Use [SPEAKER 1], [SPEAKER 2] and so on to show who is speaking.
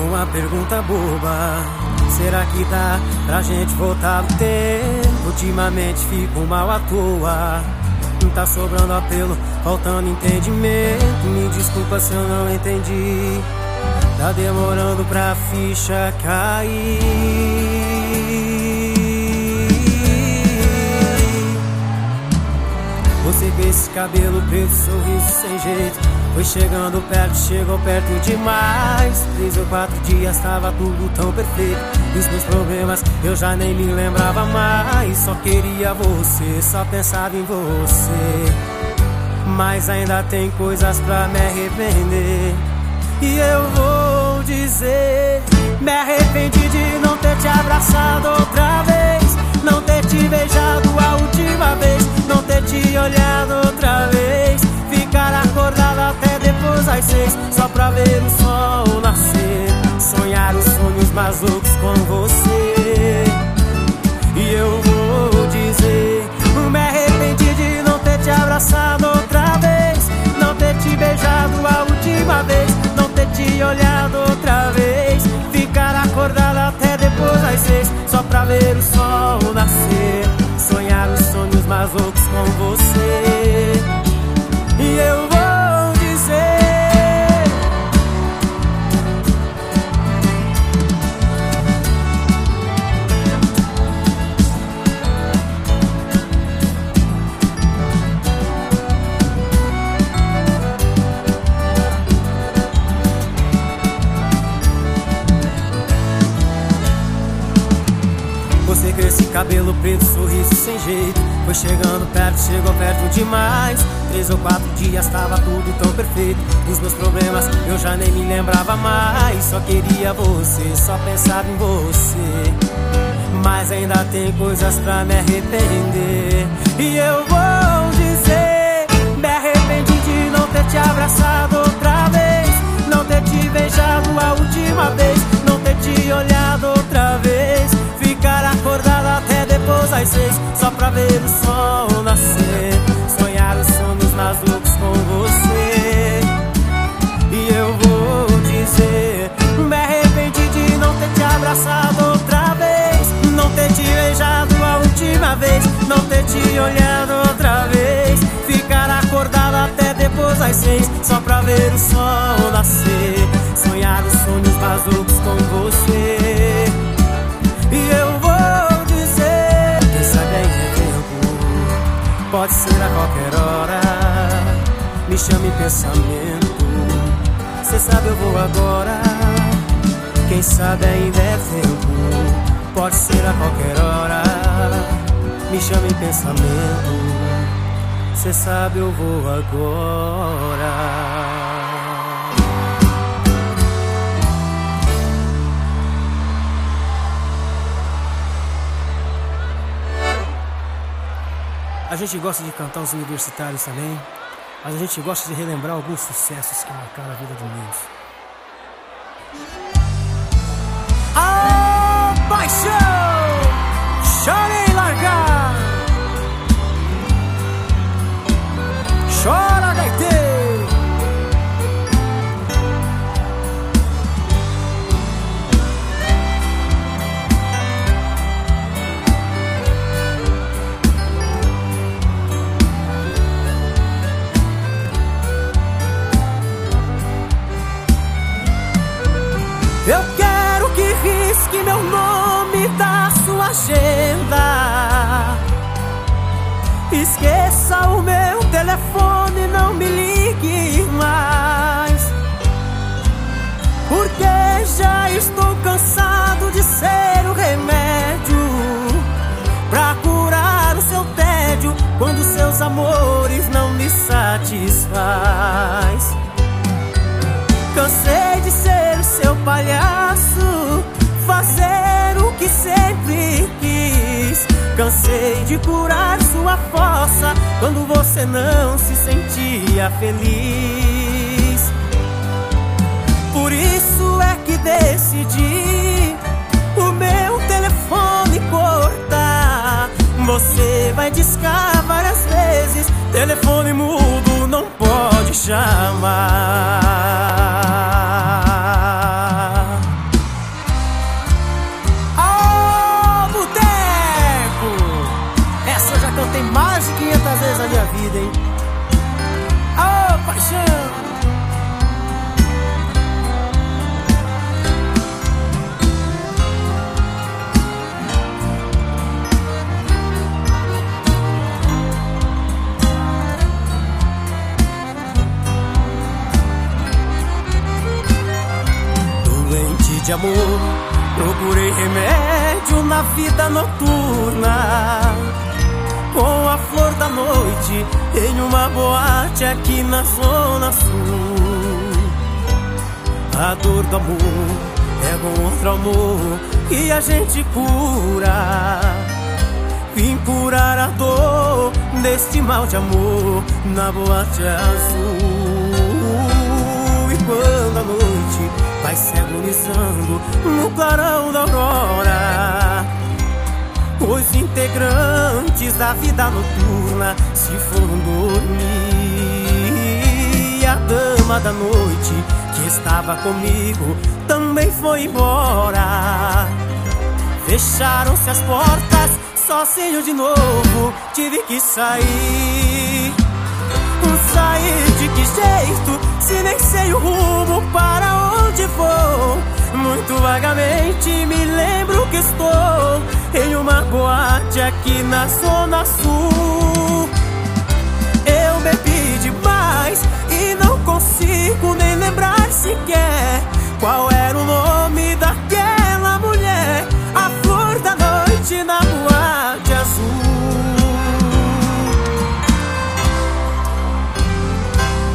[SPEAKER 1] uma pergunta boba: será que dá pra gente voltar no tempo? Ultimamente fico mal à toa. Tá sobrando apelo, faltando entendimento. Me desculpa se eu não entendi. Tá demorando pra ficha cair. Você com esse cabelo preto, sorriso sem jeito, foi chegando perto, chegou perto demais. 3 ou 4 dias tava tudo tão perfeito, e os meus problemas eu já nem me lembrava mais. Só queria você, só pensava em você. Mas ainda tem coisas pra me arrepender. E eu vou dizer: me arrependi de não ter te abraçado outra vez, não ter te beijado a última vez, não ter te olhado outra vez, ficar acordado até depois das 6, só pra ver o sol nascer, sonhar os sonhos mais loucos com você. E eu vou dizer: me arrependi de não ter te abraçado outra vez, não ter te beijado a última vez, não ter te olhado outra vez, ficar acordado até depois das 6, só pra ver o sol nascer, sonhar os sonhos mais loucos com você. E eu vou dizer: você com esse cabelo preto, sorriso sem jeito, foi chegando perto, chegou perto demais. 3 ou 4 dias tava tudo tão perfeito, os meus problemas eu já nem me lembrava mais. Só queria você, só pensava em você. Mas ainda tem coisas pra me arrepender. E eu vou dizer: me arrependi de não ter te abraçado outra vez, não ter te beijado a última vez, não ter te olhado outra vez, ficar acordado até depois das 6, só pra ver o sol nascer, sonhar os sonhos mais loucos com você. E eu vou dizer: me arrependi de não ter te abraçado outra vez, não ter te beijado a última vez, não ter te olhado outra vez, ficar acordado até depois das 6, só pra ver o sol nascer, sonhar os sonhos mais loucos com você. E eu vou dizer: quem sabe ainda é tempo, pode ser a qualquer hora, me chame pensamento, cê sabe eu vou agora. Quem sabe ainda é tempo, pode ser a qualquer hora, me chame pensamento, cê sabe eu vou agora. A gente gosta de cantar os universitários também, mas a gente gosta de relembrar alguns sucessos que marcaram a vida de muitos. A paixão! Chorei largar! Chora, gaiteiro! Eu quero que risque meu nome da sua agenda, esqueça o meu telefone, não me ligue mais, porque já estou cansado de ser o remédio pra curar o seu tédio quando seus amores não me satisfaz. Cansei de ser o seu palhaço, fazer o que sempre quis. Cansei de curar sua força quando você não se sentia feliz. Por isso é que decidi o meu telefone cortar. Você vai discar várias vezes, telefone mudo não pode chamar. vida, hein? Ô, paixão! Doente de amor, procurei remédio na vida noturna, com a flor da noite em uma boate aqui na Zona Sul. A dor do amor é com outro amor que a gente cura. Vim curar a dor deste mal de amor na boate azul. E quando a noite vai se agonizando no clarão da aurora, os integrantes da vida noturna se foram dormir. E a dama da noite que estava comigo também foi embora. Fecharam-se as portas, sozinho de novo tive que sair. Sair de que jeito, se nem sei o rumo para onde vou? Muito vagamente me lembro que estou em uma boate aqui na Zona Sul. Eu bebi demais e não consigo nem lembrar